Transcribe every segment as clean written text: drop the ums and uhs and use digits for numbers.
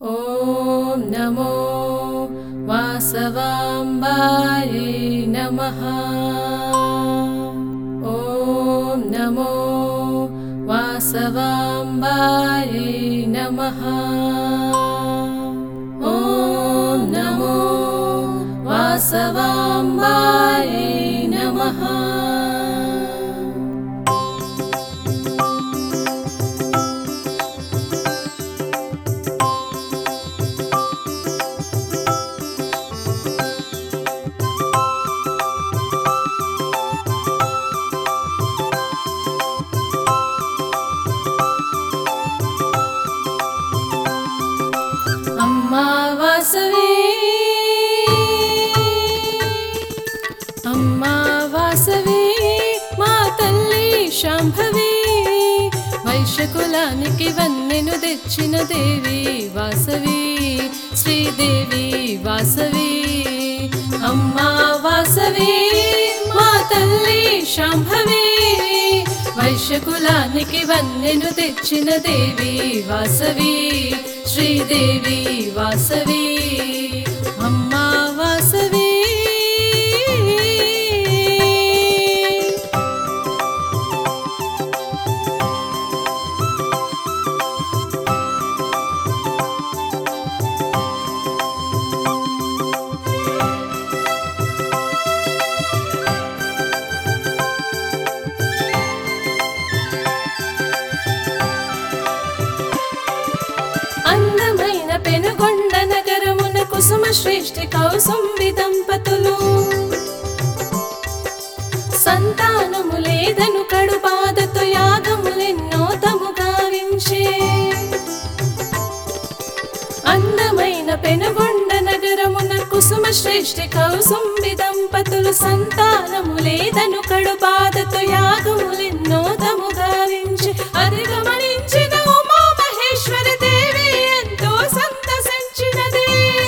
ॐ नमो वासवाम्बायै नमः। ॐ नमो वासवाम्बायै नमः। ॐ नमो वासवाम्बायै नमः। అమ్మా వాసవి మా తల్లి శాంభవి, వైశ్యకులానికి వన్నెను తెచ్చిన దేవి వాసవి, శ్రీదేవి వాసవి. అమ్మా వాసవి మా తల్లి శాంభవి, వైశ్యకులానికి వన్నెను తెచ్చిన దేవి వాసవి, శ్రీదేవి వాసవి. అమ్మా వాసవి అందమైన పెనుగొండ నగరమున కుసుమ శ్రేష్ఠి కౌసుంబి దంపతులు, సంతానము లేదను కడు బాధతో యాగములెన్నో తము గావించే. అందమైన పెనుగొండ నగరమున కుసుమ శ్రేష్ఠి కౌసుంబి దంపతులు, సంతానము లేదను కడు బాధతో యాగములెన్నో తము గావించే. అది గమనించిన ఉమామహేశ్వరి దేవి ఎంతో సంతసించినది.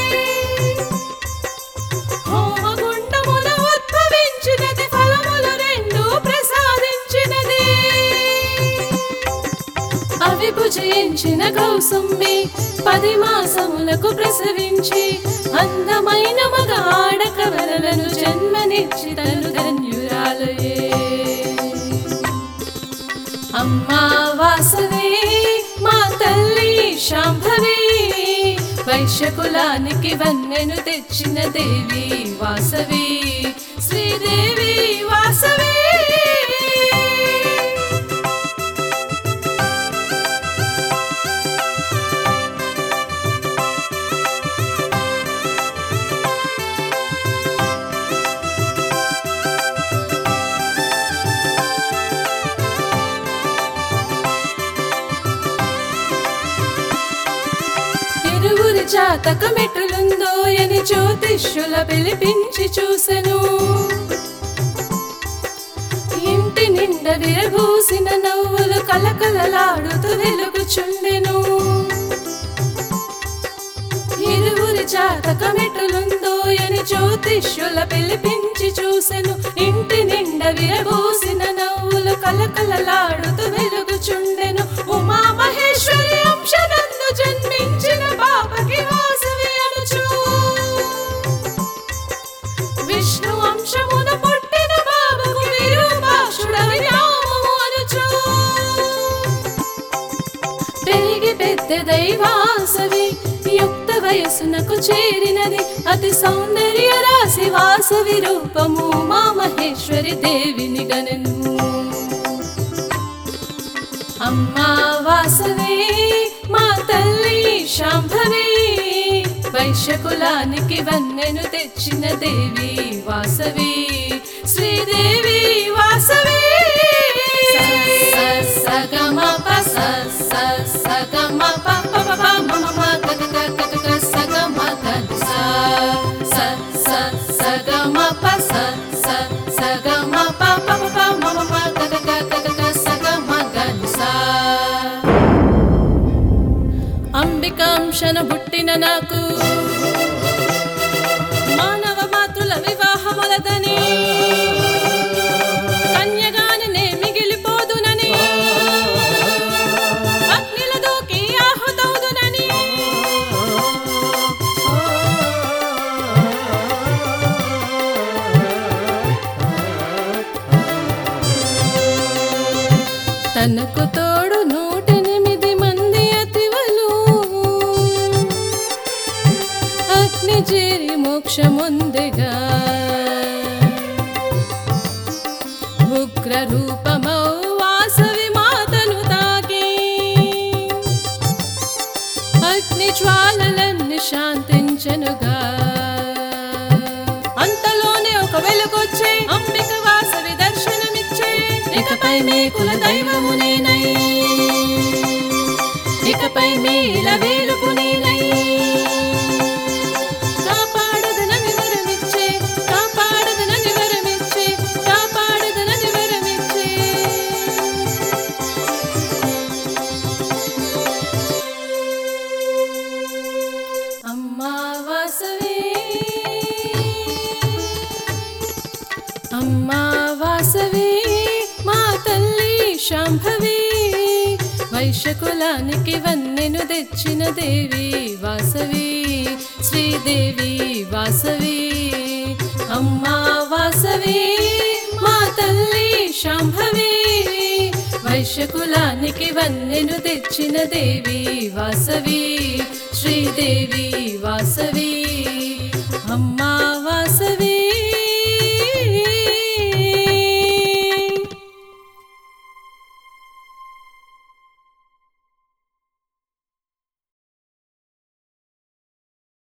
హోమగుండమున ఉద్భవించినది, ఫలములు రెండు ప్రసాదించినది. అవి భుజించిన కౌసుంబి 10 మాసములకు ప్రసవించి, అందమైన మగ ఆడకవరలను జన్మనిచ్చి తను ధన్యురాలయే. అమ్మా వాసవి మా తల్లి శాంభవి, వైశ్యకులానికి వన్నెను తెచ్చిన దేవి వాసవి, శ్రీదేవి వాసవి. ఇరువురి జాతకమెటులుందో అని జ్యోతిష్యుల పిలిపించి చూసెను. ఇంటి నిండా విరబూసిన నవ్వులు కలకలలాడుతూ వెలుగుచుండెను. ఇరువురి జాతకమెటులుందో అని జ్యోతిష్యుల పిలిపించి చూసెను. ఇంటి నిండా విరబూసిన నవ్వులు కలకలలాడుతూ వెలుగుచుండెను. ఉమామహేశ్వరి అంశనందు జన్మించిన పాపకి వాసవి అనుచు, విష్ణు అంశమున పుట్టిన బాబుకు విరూపాక్షుడని నామము అనుచు. పెరిగి పెద్దదై వాసవి యుక్త వయసునకు చేరినది, అతి సౌందర్య రాశి వాసవి రూపము ఉమామహేశ్వరి దేవిని గనెను. అమ్మా వాసవి మా తల్లి శాంభవి, వైశ్యకులానికి వన్నెను తెచ్చిన దేవి వాసవి, శ్రీదేవి వాసవి. సగమ పస సగమ పప మమ గగ గగ సగమ గస సగమ పస సగమ పప మమ గగ గగ సగమ గస. అంబికాంశన పుట్టిన నాకు మానవ మాతృల వివాహములదని, కన్యగాని నే మిగిలిపోదునని, అగ్నిల దూకి ఆహుతౌదునని, మోక్షముందిగా ఉగ్ర రూపమౌ వాసవి మాతను తాకి అగ్ని జ్వాలలన్నీ శాంతించెనుగా అంతలోనే ఒక వెలుగొచ్చే అంబిక వాసవి దర్శనమిచ్చే ఇకపై మీ కుల దైవము నేనై ఇకపై మీ ఇలవేలుపు నేనై కాపాడదనని వరమిచ్చే కాపాడదనని వరమిచ్చే కాపాడదనని వరమిచ్చే అమ్మా వాసవి అమ్మా వాసవి మా తల్లి శాంభవి వైశ్యకులానికి వన్నెను తెచ్చిన దేవి వాసవి శ్రీదేవి వాసవి అమ్మా వాసవి మా తల్లి శాంభవి వైశ్యకులానికి వన్నెను తెచ్చిన దేవి వాసవి శ్రీదేవి వాసవి